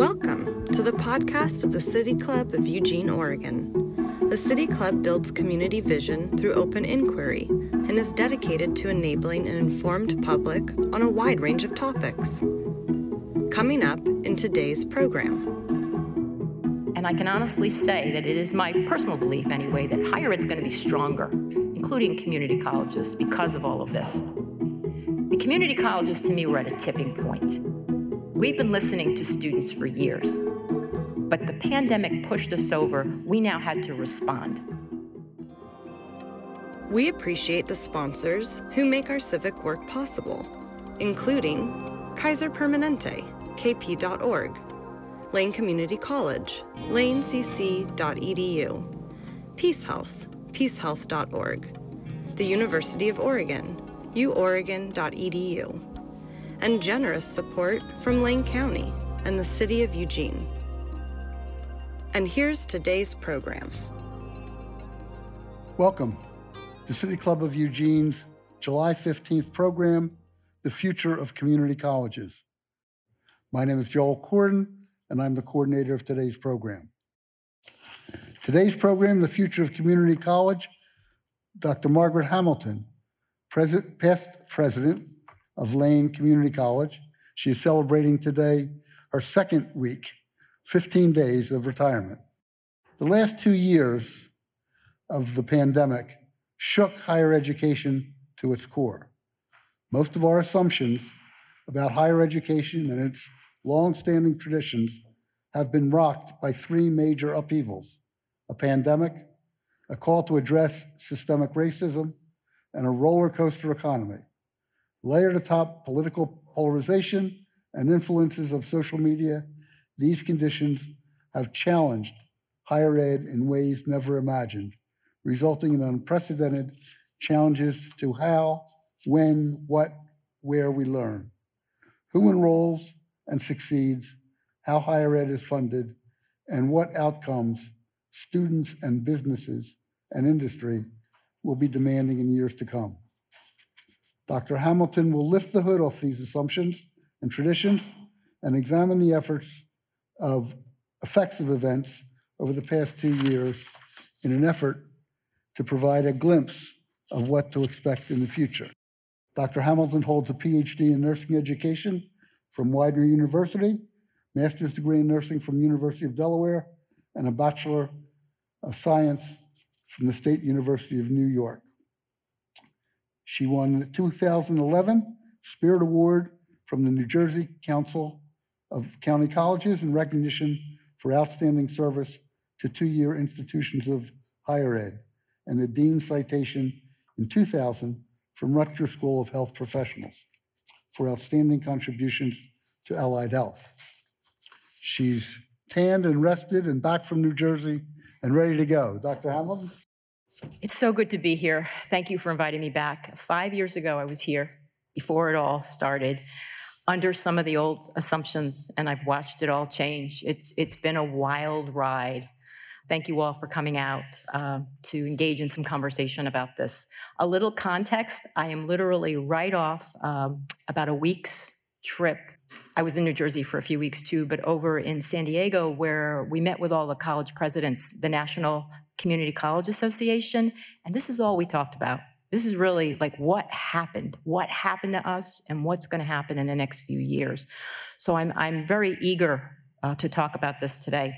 Welcome to the podcast of the City Club of Eugene, Oregon. The City Club builds community vision through open inquiry and is dedicated to enabling an informed public on a wide range of topics. Coming up in today's program. And I can honestly say that it is my personal belief anyway that higher ed's going to be stronger, including community colleges, because of all of this. The community colleges, to me, were at a tipping point. We've been listening to students for years, but the pandemic pushed us over. We now had to respond. We appreciate the sponsors who make our civic work possible, including Kaiser Permanente, kp.org, Lane Community College, lanecc.edu, Peace Health, peacehealth.org, the University of Oregon, uoregon.edu, and generous support from Lane County and the City of Eugene. And here's today's program. Welcome to City Club of Eugene's July 15th program, The Future of Community Colleges. My name is Joel Corden, and I'm the coordinator of today's program. Today's program, The Future of Community College, Dr. Margaret Hamilton, past president of Lane Community College. She is celebrating today her second week, 15 days of retirement. The last 2 years of the pandemic shook higher education to its core. Most of our assumptions about higher education and its long-standing traditions have been rocked by three major upheavals: a pandemic, a call to address systemic racism, and a roller coaster economy. Layered atop political polarization and influences of social media, these conditions have challenged higher ed in ways never imagined, resulting in unprecedented challenges to how, when, what, where we learn, who enrolls and succeeds, how higher ed is funded, and what outcomes students and businesses and industry will be demanding in years to come. Dr. Hamilton will lift the hood off these assumptions and traditions and examine the effects of events over the past 2 years in an effort to provide a glimpse of what to expect in the future. Dr. Hamilton holds a PhD in nursing education from Widener University, master's degree in nursing from University of Delaware, and a Bachelor of Science from the State University of New York. She won the 2011 Spirit Award from the New Jersey Council of County Colleges in recognition for outstanding service to two-year institutions of higher ed, and the Dean Citation in 2000 from Rutgers School of Health Professionals for outstanding contributions to allied health. She's tanned and rested and back from New Jersey and ready to go. Dr. Hamilton? It's so good to be here. Thank you for inviting me back. 5 years ago, I was here before it all started under some of the old assumptions, and I've watched it all change. It's been a wild ride. Thank you all for coming out to engage in some conversation about this. A little context, I am literally right off about a week's trip. I was in New Jersey for a few weeks too, but over in San Diego where we met with all the college presidents, the National Community College Association, and this is all we talked about. This is really like what happened to us and what's going to happen in the next few years. So I'm very eager to talk about this today.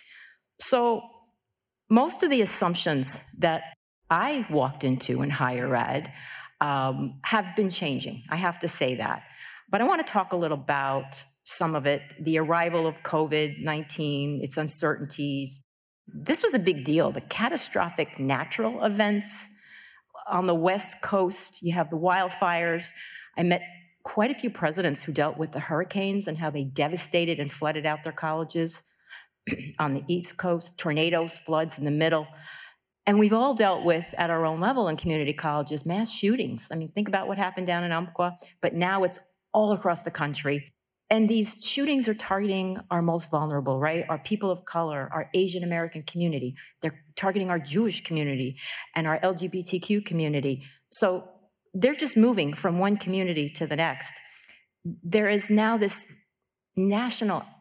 So most of the assumptions that I walked into in higher ed have been changing. I have to say that. But I want to talk a little about some of it, the arrival of COVID-19, its uncertainties. This was a big deal. The catastrophic natural events on the West Coast, you have the wildfires. I met quite a few presidents who dealt with the hurricanes and how they devastated and flooded out their colleges. On the East Coast, tornadoes, floods in the middle. And we've all dealt with, at our own level in community colleges, mass shootings. I mean, think about what happened down in Umpqua, but now it's all across the country. And these shootings are targeting our most vulnerable, right? Our people of color, our Asian American community. They're targeting our Jewish community and our LGBTQ community. So they're just moving from one community to the next. There is now this national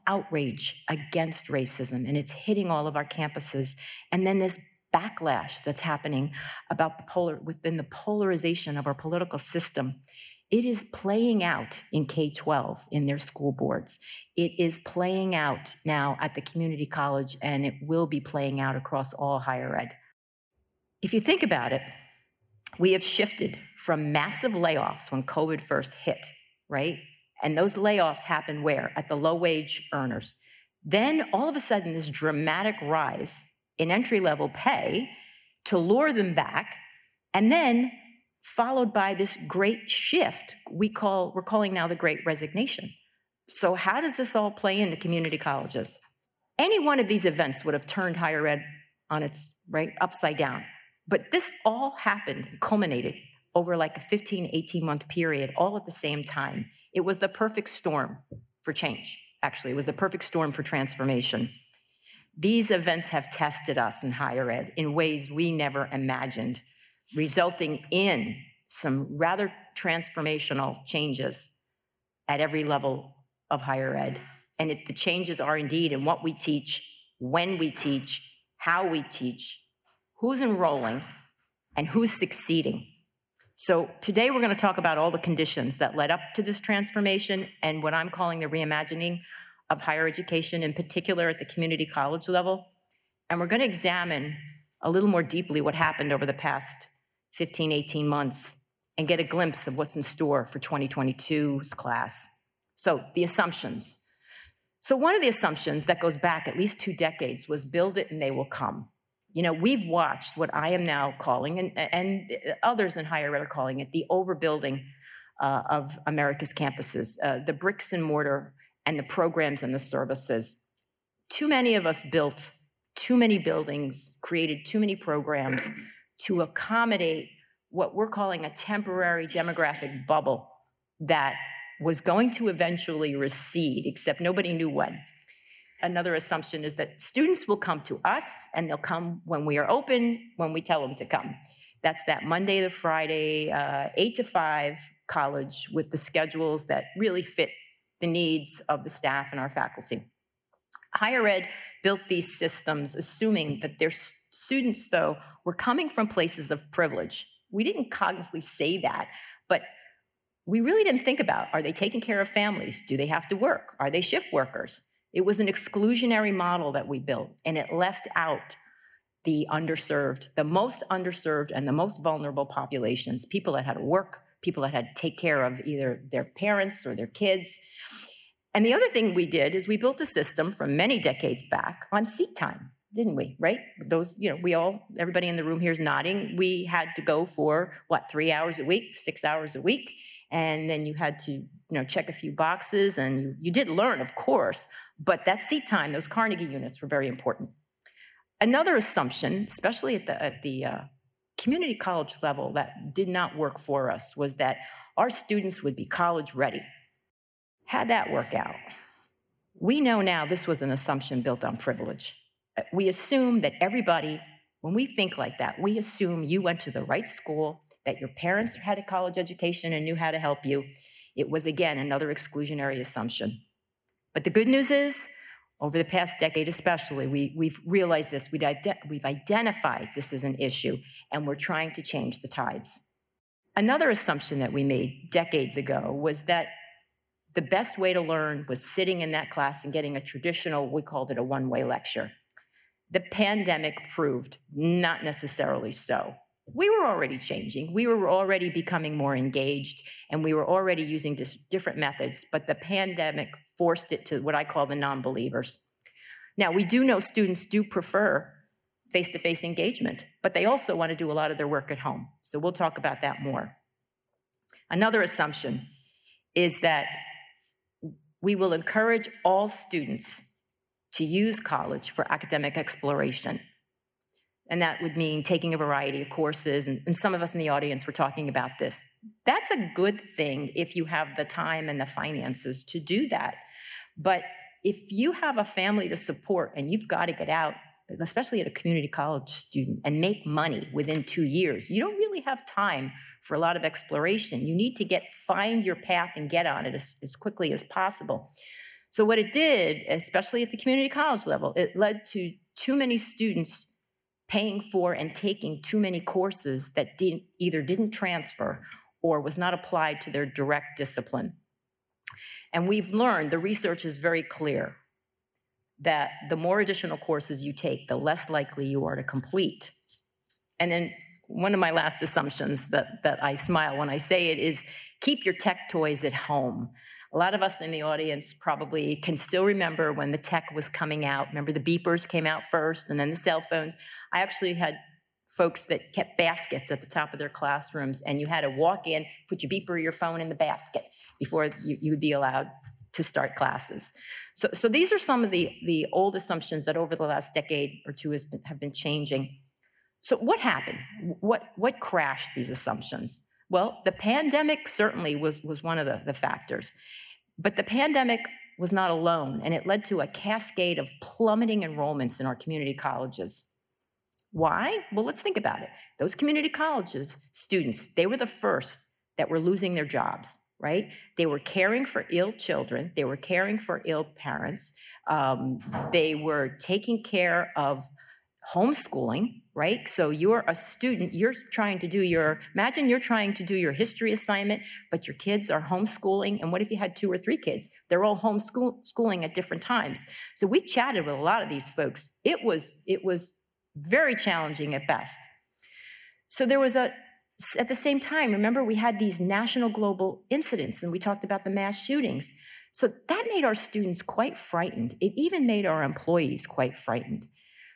outrage against racism, and it's hitting all of our campuses. And then this backlash that's happening about within the polarization of our political system. It is playing out in K-12 in their school boards. It is playing out now at the community college, and it will be playing out across all higher ed. If you think about it, we have shifted from massive layoffs when COVID first hit, right? And those layoffs happened where? At the low-wage earners. Then all of a sudden, this dramatic rise in entry-level pay to lure them back, and then followed by this great shift we're calling now the Great Resignation. So how does this all play into community colleges? Any one of these events would have turned higher ed on its upside down. But this all happened, culminated over like a 15, 18-month period, all at the same time. It was the perfect storm for change, actually. It was the perfect storm for transformation. These events have tested us in higher ed in ways we never imagined, resulting in some rather transformational changes at every level of higher ed. And the changes are indeed in what we teach, when we teach, how we teach, who's enrolling, and who's succeeding. So today we're going to talk about all the conditions that led up to this transformation and what I'm calling the reimagining of higher education, in particular at the community college level. And we're going to examine a little more deeply what happened over the past 15, 18 months and get a glimpse of what's in store for 2022's class. So the assumptions. So one of the assumptions that goes back at least 2 decades was build it and they will come. You know, we've watched what I am now calling, and others in higher ed are calling it, the overbuilding of America's campuses, the bricks and mortar and the programs and the services. Too many of us built too many buildings, created too many programs to accommodate what we're calling a temporary demographic bubble that was going to eventually recede, except nobody knew when. Another assumption is that students will come to us, and they'll come when we are open, when we tell them to come. That's that Monday to Friday, 8 to 5 college with the schedules that really fit the needs of the staff and our faculty. Higher ed built these systems assuming that their students, though, were coming from places of privilege. We didn't cognitively say that, but we really didn't think about, are they taking care of families? Do they have to work? Are they shift workers? It was an exclusionary model that we built, and it left out the underserved, the most underserved and the most vulnerable populations, people that had to work, people that had to take care of either their parents or their kids. And the other thing we did is we built a system from many decades back on seat time, didn't we, right? Those, everybody in the room here is nodding. We had to go for, 3 hours a week, 6 hours a week. And then you had to, check a few boxes, and you did learn, of course, but that seat time, those Carnegie units were very important. Another assumption, especially at the community college level, that did not work for us was that our students would be college ready. How'd that work out? We know now this was an assumption built on privilege. We assume that everybody, when we think like that, we assume you went to the right school, that your parents had a college education and knew how to help you. It was, again, another exclusionary assumption. But the good news is, over the past decade especially, we've realized this. We've identified this as an issue, and we're trying to change the tides. Another assumption that we made decades ago was that the best way to learn was sitting in that class and getting a traditional, we called it a one-way lecture. The pandemic proved not necessarily so. We were already changing. We were already becoming more engaged, and we were already using different methods, but the pandemic forced it to what I call the non-believers. Now, we do know students do prefer face-to-face engagement, but they also want to do a lot of their work at home. So we'll talk about that more. Another assumption is that we will encourage all students to use college for academic exploration. And that would mean taking a variety of courses, and some of us in the audience were talking about this. That's a good thing if you have the time and the finances to do that. But if you have a family to support and you've got to get out, especially at a community college student, and make money within 2 years, you don't really have time for a lot of exploration. You need to find your path and get on it as quickly as possible. So what it did, especially at the community college level, it led to too many students paying for and taking too many courses that either didn't transfer or was not applied to their direct discipline. And we've learned, the research is very clear, that the more additional courses you take, the less likely you are to complete. And then one of my last assumptions that I smile when I say it is keep your tech toys at home. A lot of us in the audience probably can still remember when the tech was coming out. Remember the beepers came out first and then the cell phones. I actually had folks that kept baskets at the top of their classrooms, and you had to walk in, put your beeper or your phone in the basket before you would be allowed to start classes. So these are some of the old assumptions that over the last decade or two have been changing. So what happened? What crashed these assumptions? Well, the pandemic certainly was one of the factors. But the pandemic was not alone, and it led to a cascade of plummeting enrollments in our community colleges. Why? Well, let's think about it. Those community colleges students, they were the first that were losing their jobs, right? They were caring for ill children. They were caring for ill parents. They were taking care of homeschooling, right? So you're a student, imagine you're trying to do your history assignment, but your kids are homeschooling. And what if you had 2 or 3 kids? They're all homeschooling at different times. So we chatted with a lot of these folks. It was very challenging at best. So there was at the same time, remember, we had these national global incidents, and we talked about the mass shootings. So that made our students quite frightened. It even made our employees quite frightened.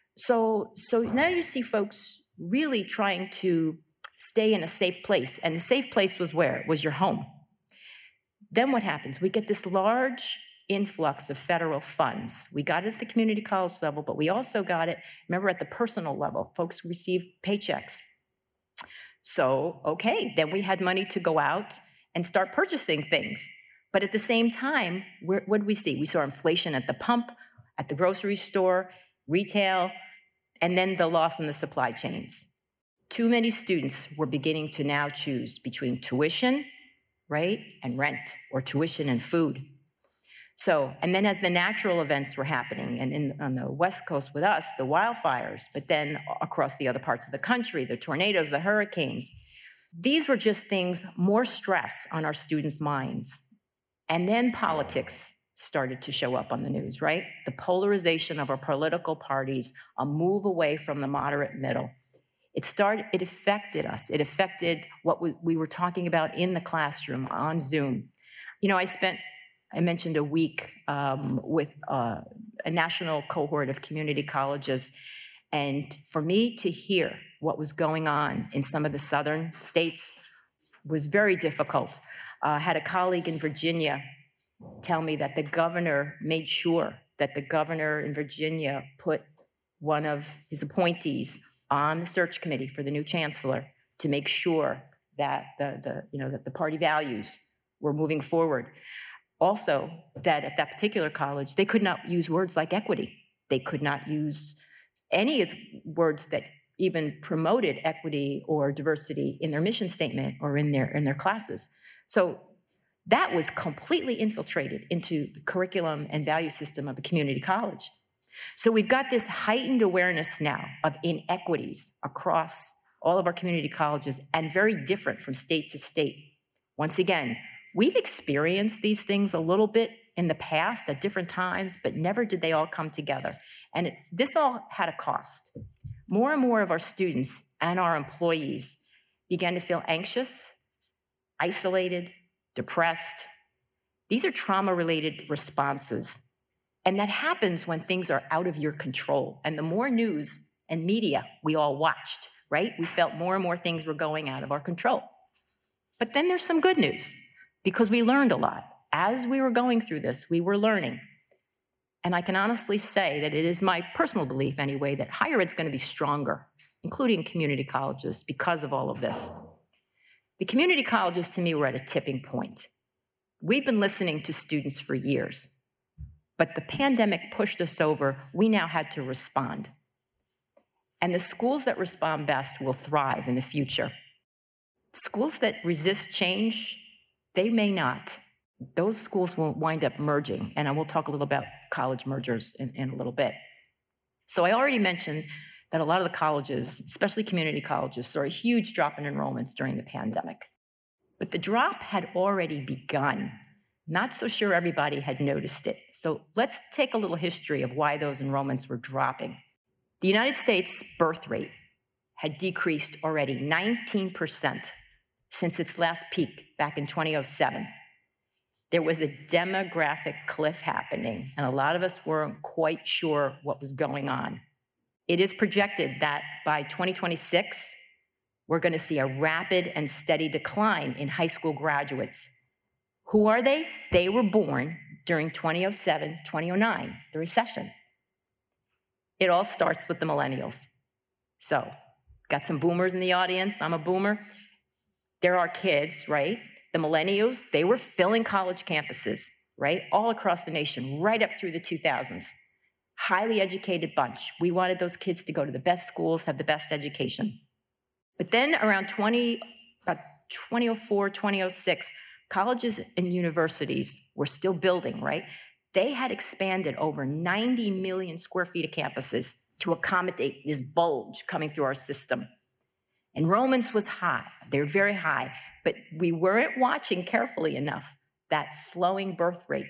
So now you see folks really trying to stay in a safe place. And the safe place was where? It was your home. Then what happens? We get this large influx of federal funds. We got it at the community college level, but we also got it, remember, at the personal level. Folks received paychecks. So, okay, then we had money to go out and start purchasing things. But at the same time, what did we see? We saw inflation at the pump, at the grocery store, retail, and then the loss in the supply chains. Too many students were beginning to now choose between tuition, right, and rent, or tuition and food. So, and then as the natural events were happening, and on the West Coast with us, the wildfires, but then across the other parts of the country, the tornadoes, the hurricanes, these were just things, more stress on our students' minds. And then politics started to show up on the news, right? The polarization of our political parties, a move away from the moderate middle. It affected us. It affected what we were talking about in the classroom on Zoom. You know, I mentioned a week with a national cohort of community colleges. And for me to hear what was going on in some of the southern states was very difficult. I had a colleague in Virginia tell me that the governor made sure that the governor in Virginia put one of his appointees on the search committee for the new chancellor to make sure that that the party values were moving forward. Also, that at that particular college, they could not use words like equity. They could not use any of the words that even promoted equity or diversity in their mission statement or in their classes. So that was completely infiltrated into the curriculum and value system of a community college. So we've got this heightened awareness now of inequities across all of our community colleges, and very different from state to state. Once again, we've experienced these things a little bit in the past at different times, but never did they all come together. And this all had a cost. More and more of our students and our employees began to feel anxious, isolated, depressed. These are trauma-related responses. And that happens when things are out of your control. And the more news and media we all watched, right? We felt more and more things were going out of our control. But then there's some good news, because we learned a lot. As we were going through this, we were learning. And I can honestly say that it is my personal belief anyway that higher ed's going to be stronger, including community colleges, because of all of this. The community colleges, to me, were at a tipping point. We've been listening to students for years, but the pandemic pushed us over. We now had to respond. And the schools that respond best will thrive in the future. Schools that resist change, they may not. those schools will wind up merging, and I will talk a little about college mergers in a little bit. So I already mentioned that a lot of the colleges, especially community colleges, saw a huge drop in enrollments during the pandemic. But the drop had already begun. Not so sure everybody had noticed it. So let's take a little history of why those enrollments were dropping. The United States birth rate had decreased already 19% since its last peak back in 2007. There was a demographic cliff happening, and a lot of us weren't quite sure what was going on. It is projected that by 2026, we're going to see a rapid and steady decline in high school graduates. Who are they? They were born during 2007, 2009, the recession. It all starts with the millennials. So, got some boomers in the audience. I'm a boomer. There are kids, right? The millennials, they were filling college campuses, right? All across the nation, right up through the 2000s. Highly educated bunch. We wanted those kids to go to the best schools, have the best education. But then around 2004, 2006, colleges and universities were still building, right? They had expanded over 90 million square feet of campuses to accommodate this bulge coming through our system. Enrollments was high. They're very high, but we weren't watching carefully enough that slowing birth rate.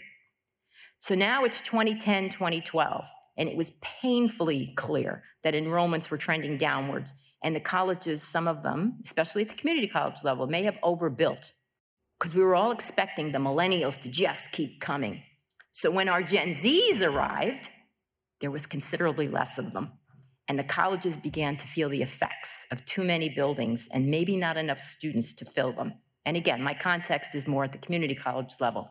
So now it's 2010, 2012, and it was painfully clear that enrollments were trending downwards, and the colleges, some of them, especially at the community college level, may have overbuilt because we were all expecting the millennials to just keep coming. So when our Gen Zs arrived, there was considerably less of them. And the colleges began to feel the effects of too many buildings and maybe not enough students to fill them. And again, my context is more at the community college level.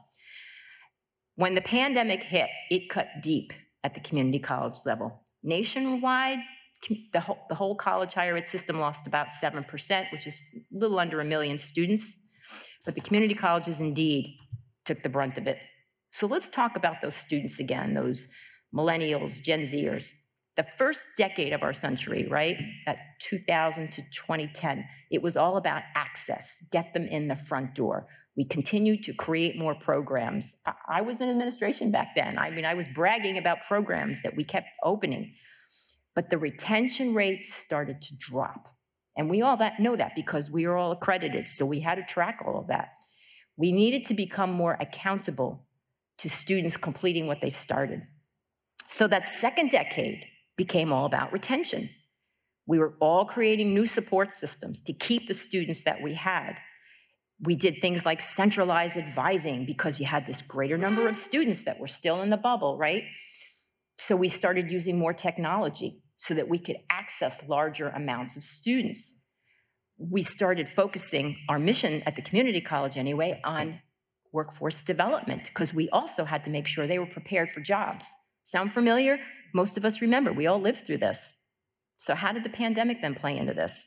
When the pandemic hit, it cut deep at the community college level. Nationwide, the whole college higher ed system lost about 7%, which is a little under 1 million students. But the community colleges indeed took the brunt of it. So let's talk about those students again, those millennials, Gen Zers. The first decade of our century, right, at 2000 to 2010, it was all about access, get them in the front door. We continued to create more programs. I was in administration back then. I mean, I was bragging about programs that we kept opening. But the retention rates started to drop. And we all know that because we are all accredited, so we had to track all of that. We needed to become more accountable to students completing what they started. So that second decade became all about retention. We were all creating new support systems to keep the students that we had. We did things like centralized advising because you had this greater number of students that were still in the bubble, right? So we started using more technology so that we could access larger amounts of students. We started focusing our mission at the community college anyway on workforce development because we also had to make sure they were prepared for jobs. Sound familiar? Most of us remember. We all lived through this. So how did the pandemic then play into this?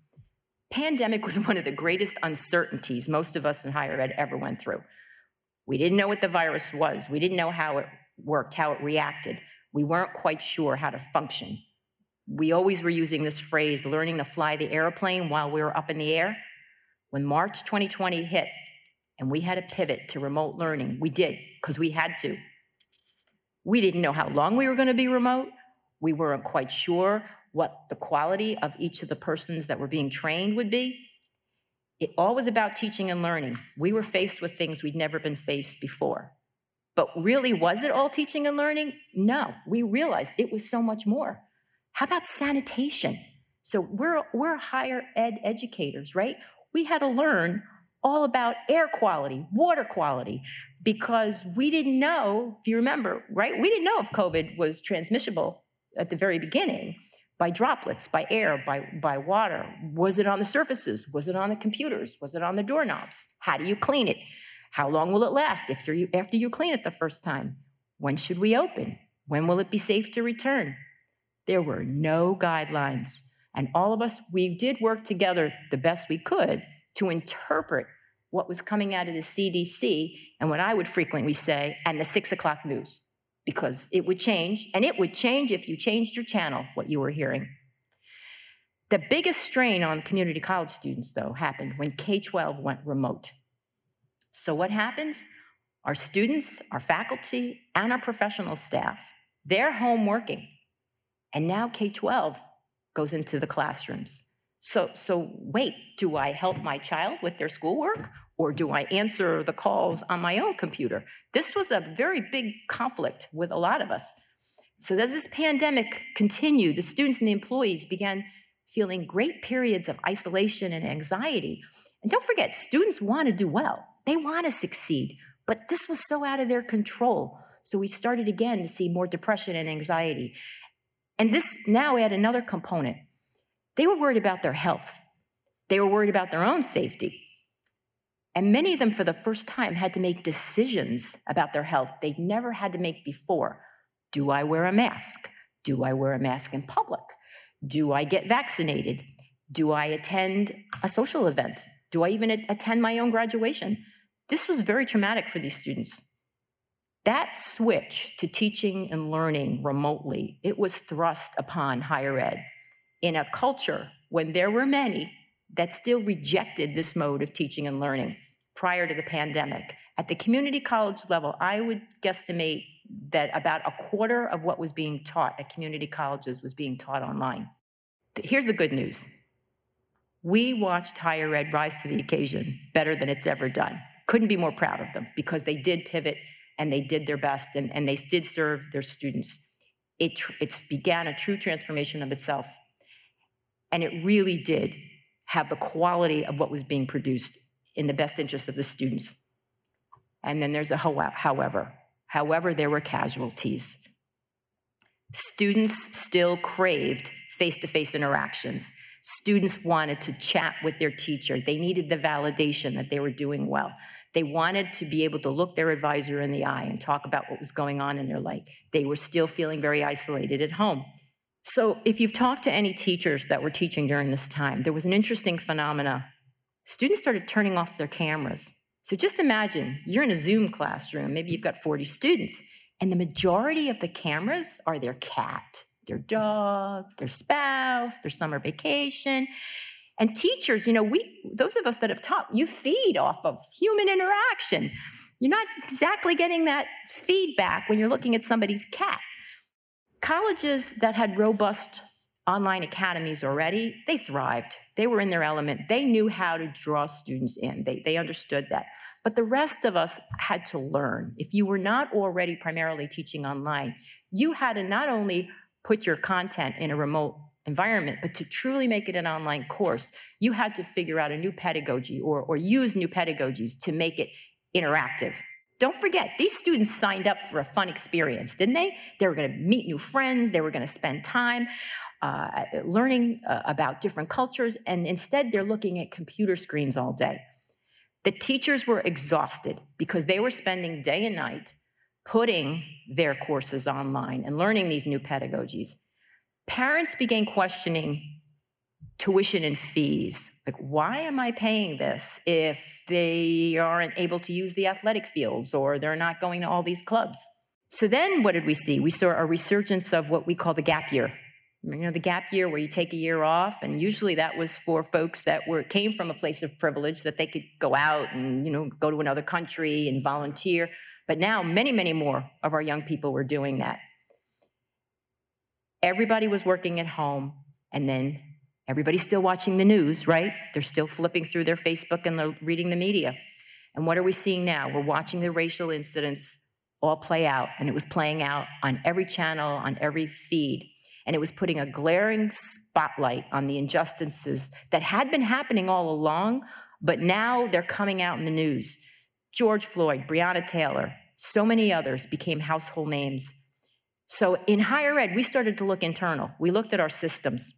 Pandemic was one of the greatest uncertainties most of us in higher ed ever went through. We didn't know what the virus was. We didn't know how it worked, how it reacted. We weren't quite sure how to function. We always were using this phrase, learning to fly the airplane while we were up in the air. When March 2020 hit and we had to pivot to remote learning, we did because we had to. We didn't know how long we were going to be remote. We weren't quite sure what the quality of each of the persons that were being trained would be. It all was about teaching and learning. We were faced with things we'd never been faced before. But really, was it all teaching and learning? No, we realized it was so much more. How about sanitation? So we're higher ed educators, right? We had to learn all about air quality, water quality, because we didn't know, if you remember, right? We didn't know if COVID was transmissible at the very beginning by droplets, by air, by water. Was it on the surfaces? Was it on the computers? Was it on the doorknobs? How do you clean it? How long will it last after you clean it the first time? When should we open? When will it be safe to return? There were no guidelines. And all of us, we did work together the best we could to interpret what was coming out of the CDC and what I would frequently say, and the 6 o'clock news, because it would change, and it would change if you changed your channel, what you were hearing. The biggest strain on community college students, though, happened when K-12 went remote. So what happens? Our students, our faculty, and our professional staff, they're home working. And now K-12 goes into the classrooms. So wait, do I help my child with their schoolwork, or do I answer the calls on my own computer? This was a very big conflict with a lot of us. So as this pandemic continued, the students and the employees began feeling great periods of isolation and anxiety. And don't forget, students want to do well. They want to succeed, but this was so out of their control. So we started again to see more depression and anxiety. And this now add another component. They were worried about their health. They were worried about their own safety. And many of them, for the first time, had to make decisions about their health they'd never had to make before. Do I wear a mask? Do I wear a mask in public? Do I get vaccinated? Do I attend a social event? Do I even attend my own graduation? This was very traumatic for these students. That switch to teaching and learning remotely, it was thrust upon higher ed in a culture when there were many that still rejected this mode of teaching and learning prior to the pandemic. At the community college level, I would guesstimate that about a quarter of what was being taught at community colleges was being taught online. Here's the good news. We watched higher ed rise to the occasion better than it's ever done. Couldn't be more proud of them because they did pivot and they did their best and they did serve their students. It began a true transformation of itself. And it really did have the quality of what was being produced in the best interest of the students. And then there's a however. However, there were casualties. Students still craved face-to-face interactions. Students wanted to chat with their teacher. They needed the validation that they were doing well. They wanted to be able to look their advisor in the eye and talk about what was going on in their life. They were still feeling very isolated at home. So if you've talked to any teachers that were teaching during this time, there was an interesting phenomena. Students started turning off their cameras. So just imagine, you're in a Zoom classroom, maybe you've got 40 students, and the majority of the cameras are their cat, their dog, their spouse, their summer vacation. And teachers, those of us that have taught, you feed off of human interaction. You're not exactly getting that feedback when you're looking at somebody's cat. Colleges that had robust online academies already, they thrived. They were in their element. They knew how to draw students in. They understood that. But the rest of us had to learn. If you were not already primarily teaching online, you had to not only put your content in a remote environment, but to truly make it an online course, you had to figure out a new pedagogy or use new pedagogies to make it interactive. Don't forget, these students signed up for a fun experience, didn't they? They were going to meet new friends. They were going to spend time learning about different cultures. And instead, they're looking at computer screens all day. The teachers were exhausted because they were spending day and night putting their courses online and learning these new pedagogies. Parents began questioning tuition and fees. Like, why am I paying this if they aren't able to use the athletic fields or they're not going to all these clubs? So then what did we see? We saw a resurgence of what we call the gap year. The gap year where you take a year off, and usually that was for folks that came from a place of privilege that they could go out and, go to another country and volunteer. But now many, many more of our young people were doing that. Everybody was working at home, and then everybody's still watching the news, right? They're still flipping through their Facebook and they're reading the media. And what are we seeing now? We're watching the racial incidents all play out, and it was playing out on every channel, on every feed. And it was putting a glaring spotlight on the injustices that had been happening all along, but now they're coming out in the news. George Floyd, Breonna Taylor, so many others became household names. So in higher ed, we started to look internal. We looked at our systems.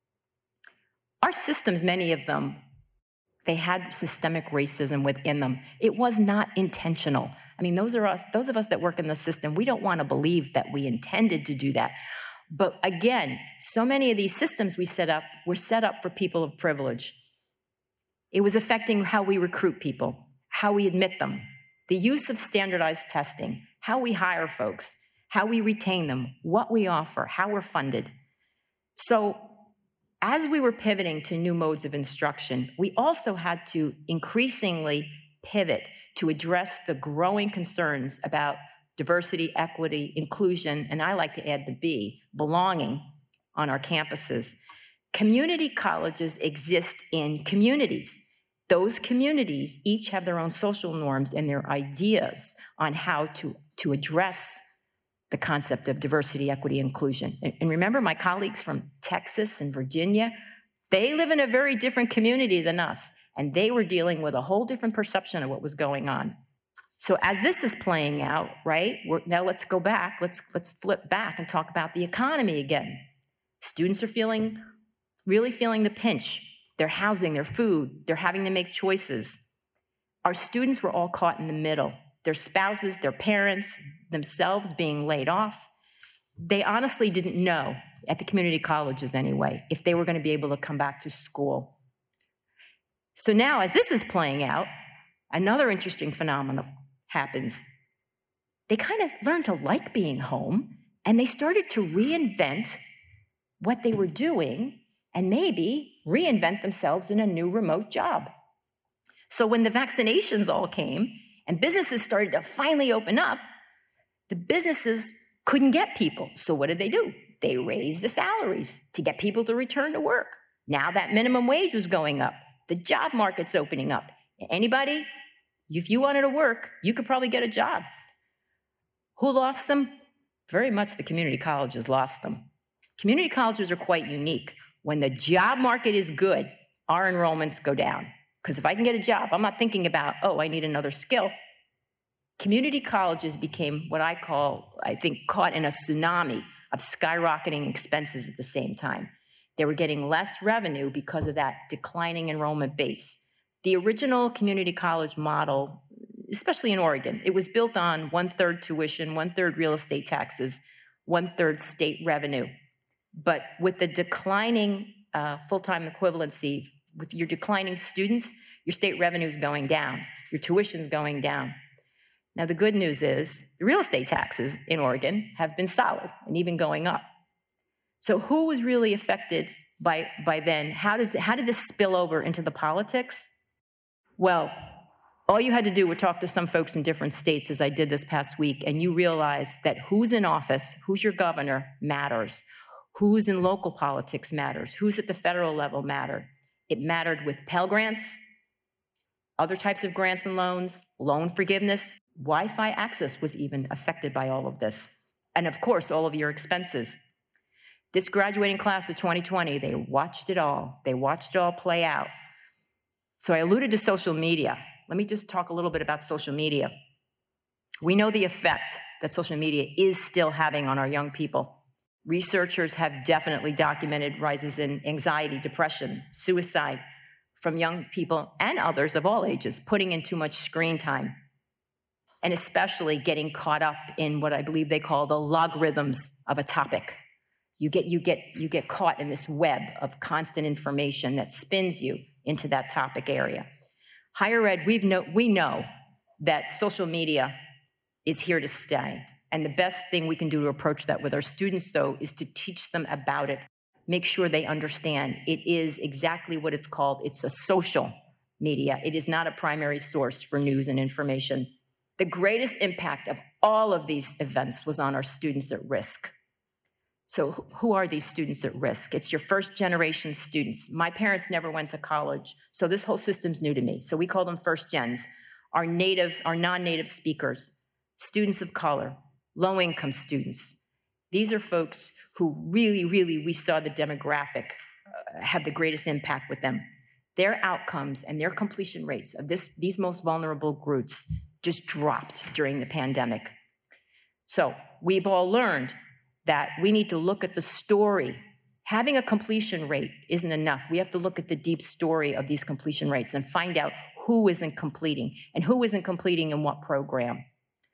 Our systems, many of them, they had systemic racism within them. It was not intentional. I mean, those of us that work in the system, we don't want to believe that we intended to do that. But again, so many of these systems we set up were set up for people of privilege. It was affecting how we recruit people, how we admit them, the use of standardized testing, how we hire folks, how we retain them, what we offer, how we're funded. So as we were pivoting to new modes of instruction, we also had to increasingly pivot to address the growing concerns about diversity, equity, inclusion, and I like to add the B, belonging on our campuses. Community colleges exist in communities. Those communities each have their own social norms and their ideas on how to address the concept of diversity, equity, inclusion. And remember, my colleagues from Texas and Virginia, they live in a very different community than us, and they were dealing with a whole different perception of what was going on. So as this is playing out, right, now let's go back, let's flip back and talk about the economy again. Students are really feeling the pinch. Their housing, their food, they're having to make choices. Our students were all caught in the middle. Their spouses, their parents, themselves being laid off. They honestly didn't know, at the community colleges anyway, if they were going to be able to come back to school. So now, as this is playing out, another interesting phenomenon happens. They kind of learned to like being home, and they started to reinvent what they were doing and maybe reinvent themselves in a new remote job. So when the vaccinations all came and businesses started to finally open up, the businesses couldn't get people. So what did they do? They raised the salaries to get people to return to work. Now that minimum wage was going up. The job market's opening up. Anybody, if you wanted to work, you could probably get a job. Who lost them? Very much the community colleges lost them. Community colleges are quite unique. When the job market is good, our enrollments go down. Because if I can get a job, I'm not thinking about, I need another skill. Community colleges became what I think, caught in a tsunami of skyrocketing expenses at the same time. They were getting less revenue because of that declining enrollment base. The original community college model, especially in Oregon, it was built on 1/3 tuition, 1/3 real estate taxes, 1/3 state revenue. But with the declining full-time equivalency, with your declining students, your state revenue is going down, your tuition is going down. Now, the good news is the real estate taxes in Oregon have been solid and even going up. So who was really affected by then? How did this spill over into the politics? Well, all you had to do was talk to some folks in different states, as I did this past week, and you realize that who's in office, who's your governor, matters. Who's in local politics matters. Who's at the federal level mattered. It mattered with Pell Grants, other types of grants and loans, loan forgiveness. Wi-Fi access was even affected by all of this. And of course, all of your expenses. This graduating class of 2020, they watched it all. They watched it all play out. So I alluded to social media. Let me just talk a little bit about social media. We know the effect that social media is still having on our young people. Researchers have definitely documented rises in anxiety, depression, suicide from young people and others of all ages, putting in too much screen time, and especially getting caught up in what I believe they call the logarithms of a topic. You get caught in this web of constant information that spins you into that topic area. Higher ed, we know that social media is here to stay. And the best thing we can do to approach that with our students, though, is to teach them about it. Make sure they understand it is exactly what it's called. It's a social media. It is not a primary source for news and information. The greatest impact of all of these events was on our students at risk. So who are these students at risk? It's your first generation students. My parents never went to college, so this whole system's new to me. So we call them first gens. Our non-native speakers, students of color, low-income students. These are folks who really, we saw the demographic had the greatest impact with them. Their outcomes and their completion rates of these most vulnerable groups just dropped during the pandemic. So we've all learned that we need to look at the story. Having a completion rate isn't enough. We have to look at the deep story of these completion rates and find out who isn't completing and who isn't completing in what program.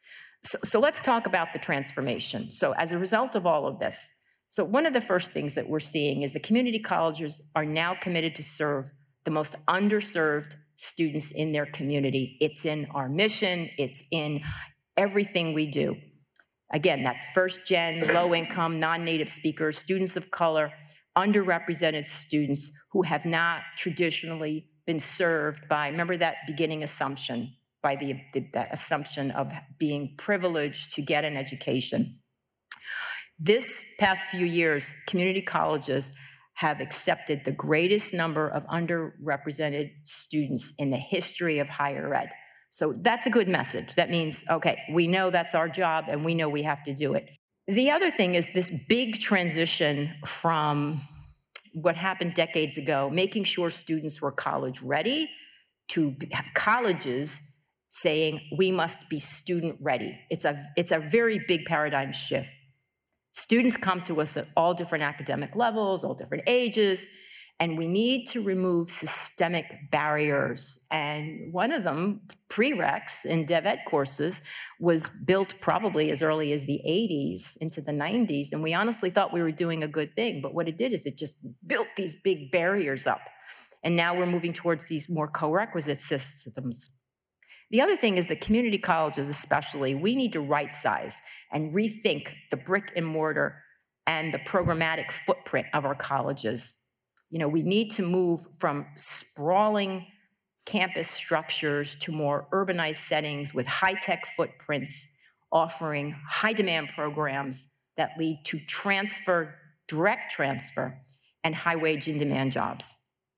So let's talk about the transformation. So as a result of all of this, so one of the first things that we're seeing is the community colleges are now committed to serve the most underserved students in their community. It's in our mission. It's in everything we do. Again, that first gen, low income, non-native speakers, students of color, underrepresented students who have not traditionally been served by, remember that beginning assumption, by that assumption of being privileged to get an education. This past few years, community colleges have accepted the greatest number of underrepresented students in the history of higher ed. So that's a good message. That means, okay, we know that's our job and we know we have to do it. The other thing is this big transition from what happened decades ago, making sure students were college ready, to have colleges saying we must be student ready. It's a very big paradigm shift. Students come to us at all different academic levels, all different ages, and we need to remove systemic barriers. And one of them, prereqs in DevEd courses, was built probably as early as the 80s into the 90s, and we honestly thought we were doing a good thing, but what it did is it just built these big barriers up. And now we're moving towards these more co-requisite systems. The other thing is that community colleges especially, we need to right size and rethink the brick and mortar and the programmatic footprint of our colleges. You know, we need to move from sprawling campus structures to more urbanized settings with high-tech footprints, offering high-demand programs that lead to transfer, direct transfer, and high-wage in-demand jobs.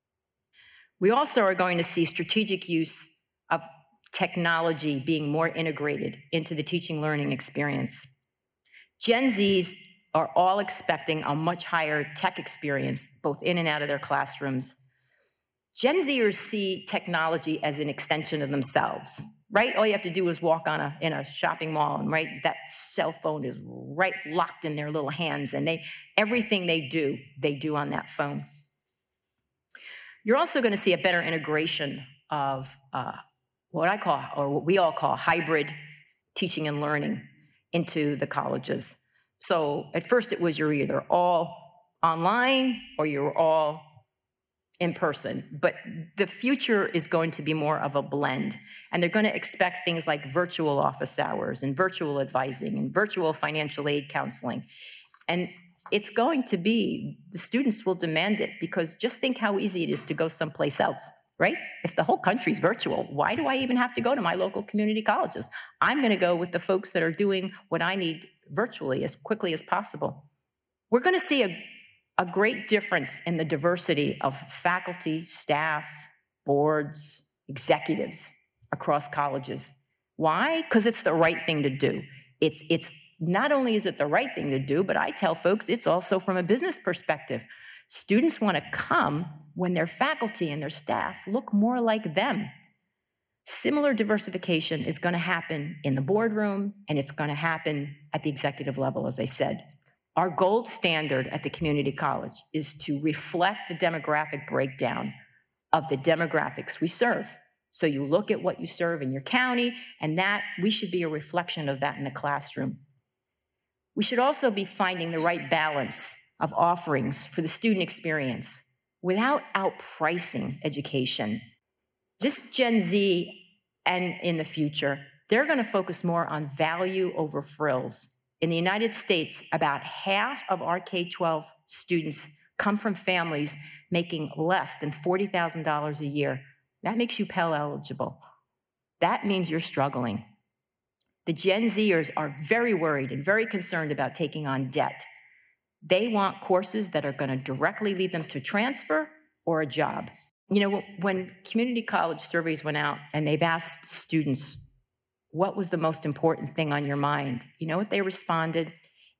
We also are going to see strategic use of technology being more integrated into the teaching learning experience. Gen Zs are all expecting a much higher tech experience, both in and out of their classrooms. Gen Zers see technology as an extension of themselves, right? All you have to do is walk in a shopping mall, and right, that cell phone is right locked in their little hands, and everything they do on that phone. You're also going to see a better integration of what we all call hybrid teaching and learning into the colleges. So at first it was you're either all online or you're all in person, but the future is going to be more of a blend, and they're going to expect things like virtual office hours and virtual advising and virtual financial aid counseling. And it's going to be, the students will demand it, because just think how easy it is to go someplace else, right? If the whole country's virtual, why do I even have to go to my local community colleges? I'm going to go with the folks that are doing what I need virtually as quickly as possible. We're going to see a great difference in the diversity of faculty, staff, boards, executives across colleges. Why? Because it's the right thing to do. It's not only is it the right thing to do, but I tell folks it's also from a business perspective. Students want to come when their faculty and their staff look more like them. Similar diversification is going to happen in the boardroom, and it's going to happen at the executive level, as I said. Our gold standard at the community college is to reflect the demographic breakdown of the demographics we serve. So you look at what you serve in your county, and that we should be a reflection of that in the classroom. We should also be finding the right balance of offerings for the student experience without outpricing education. This Gen Z and in the future, they're going to focus more on value over frills. In the United States, about half of our K-12 students come from families making less than $40,000 a year. That makes you Pell eligible. That means you're struggling. The Gen Zers are very worried and very concerned about taking on debt. They want courses that are going to directly lead them to transfer or a job. You know, when community college surveys went out and they've asked students, what was the most important thing on your mind? You know what they responded?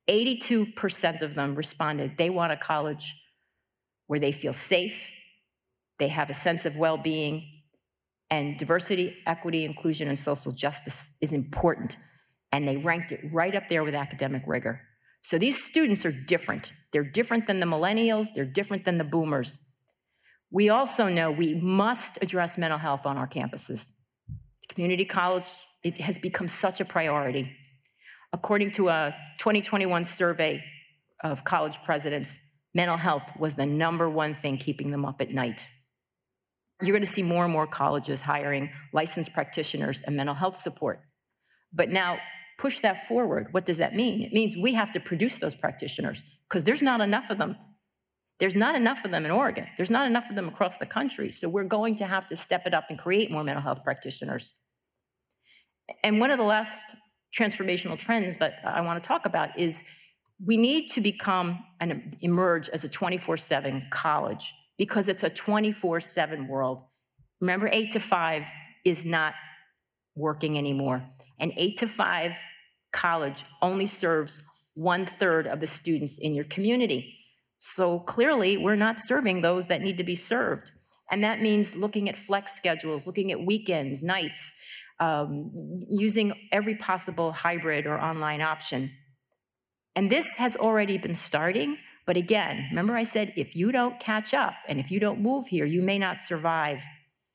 82% of them responded they want a college where they feel safe, they have a sense of well-being, and diversity, equity, inclusion, and social justice is important. And they ranked it right up there with academic rigor. So these students are different. They're different than the millennials. They're different than the boomers. We also know we must address mental health on our campuses. Community college, it has become such a priority. According to a 2021 survey of college presidents, mental health was the #1 thing keeping them up at night. You're going to see more and more colleges hiring licensed practitioners and mental health support. But now, push that forward. What does that mean? It means we have to produce those practitioners, because there's not enough of them. There's not enough of them in Oregon. There's not enough of them across the country. So we're going to have to step it up and create more mental health practitioners. And one of the last transformational trends that I want to talk about is we need to become and emerge as a 24/7 college because it's a 24/7 world. Remember, 8 to 5 is not working anymore. An 8 to 5 college only serves 1/3 of the students in your community. So clearly, we're not serving those that need to be served. And that means looking at flex schedules, looking at weekends, nights, using every possible hybrid or online option. And this has already been starting. But again, remember I said, if you don't catch up and if you don't move here, you may not survive.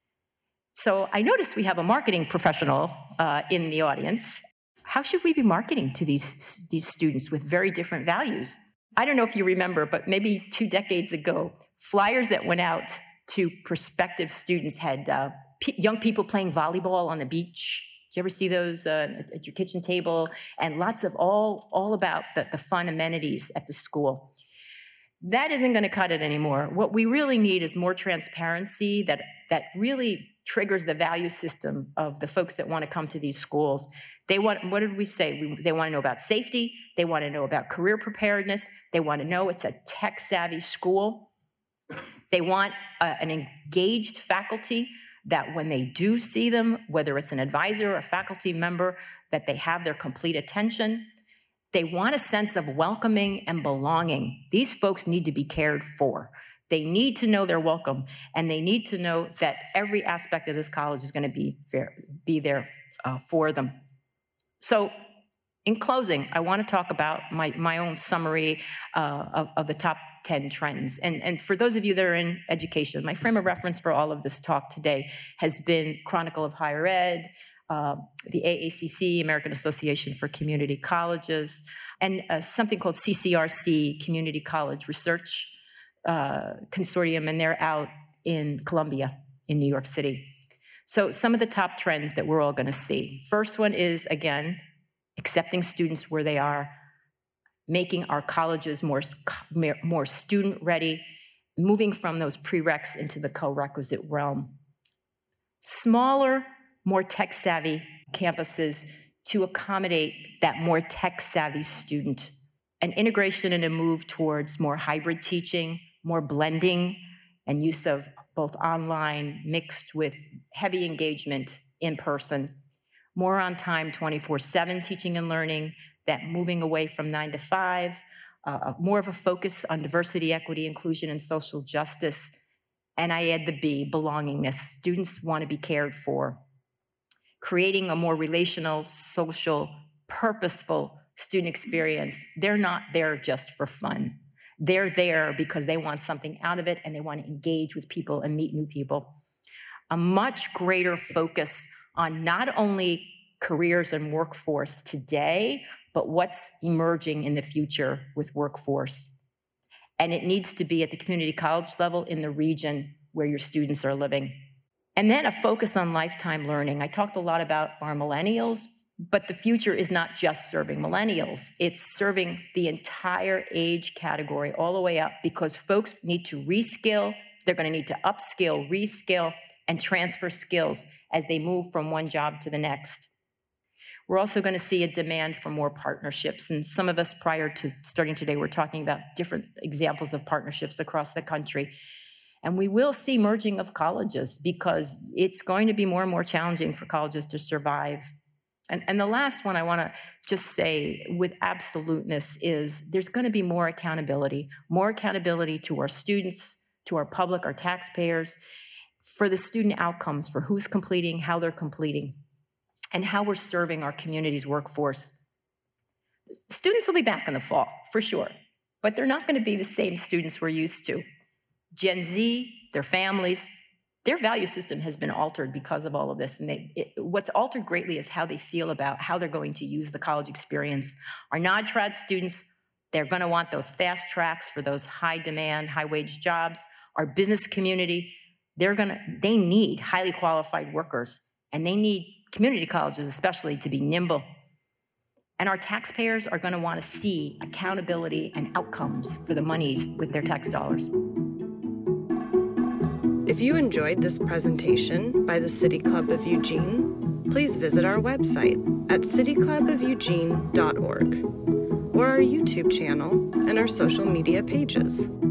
So I noticed we have a marketing professional in the audience. How should we be marketing to these students with very different values? I don't know if you remember, but maybe 2 decades ago, flyers that went out to prospective students had young people playing volleyball on the beach. Did you ever see those at your kitchen table? And lots of all about the fun amenities at the school. That isn't going to cut it anymore. What we really need is more transparency that really triggers the value system of the folks that want to come to these schools. They want, what did we say? They want to know about safety. They want to know about career preparedness. They want to know it's a tech-savvy school. They want an engaged faculty that when they do see them, whether it's an advisor or a faculty member, that they have their complete attention. They want a sense of welcoming and belonging. These folks need to be cared for. They need to know they're welcome, and they need to know that every aspect of this college is going to be there for them. So in closing, I want to talk about my own summary of the top 10 trends. And for those of you that are in education, my frame of reference for all of this talk today has been Chronicle of Higher Ed, the AACC, American Association for Community Colleges, and something called CCRC, Community College Research Consortium, and they're out in Columbia, in New York City. So some of the top trends that we're all going to see. First one is, again, accepting students where they are, making our colleges more student-ready, moving from those prereqs into the co-requisite realm. Smaller, more tech-savvy campuses to accommodate that more tech-savvy student. An integration and a move towards more hybrid teaching, more blending, and use of both online mixed with heavy engagement in person. More on time, 24/7 teaching and learning, that moving away from 9 to 5, more of a focus on diversity, equity, inclusion, and social justice. And I add the B, belongingness. Students want to be cared for. Creating a more relational, social, purposeful student experience. They're not there just for fun. They're there because they want something out of it and they want to engage with people and meet new people. A much greater focus on not only careers and workforce today, but what's emerging in the future with workforce. And it needs to be at the community college level in the region where your students are living. And then a focus on lifetime learning. I talked a lot about our millennials, but the future is not just serving millennials. It's serving the entire age category all the way up because folks need to reskill. They're going to need to upskill, reskill, and transfer skills as they move from one job to the next. We're also going to see a demand for more partnerships. And some of us prior to starting today, we're talking about different examples of partnerships across the country. And we will see merging of colleges because it's going to be more and more challenging for colleges to survive. And the last one I want to just say with absoluteness is there's going to be more accountability to our students, to our public, our taxpayers, for the student outcomes, for who's completing, how they're completing, and how we're serving our community's workforce. Students will be back in the fall, for sure, but they're not going to be the same students we're used to. Gen Z, their families, their value system has been altered because of all of this. And what's altered greatly is how they feel about how they're going to use the college experience. Our non-trad students, they're going to want those fast tracks for those high demand, high wage jobs. Our business community, they need highly qualified workers, and they need community colleges especially to be nimble. And our taxpayers are going to want to see accountability and outcomes for the monies with their tax dollars. If you enjoyed this presentation by the City Club of Eugene, please visit our website at cityclubofeugene.org or our YouTube channel and our social media pages.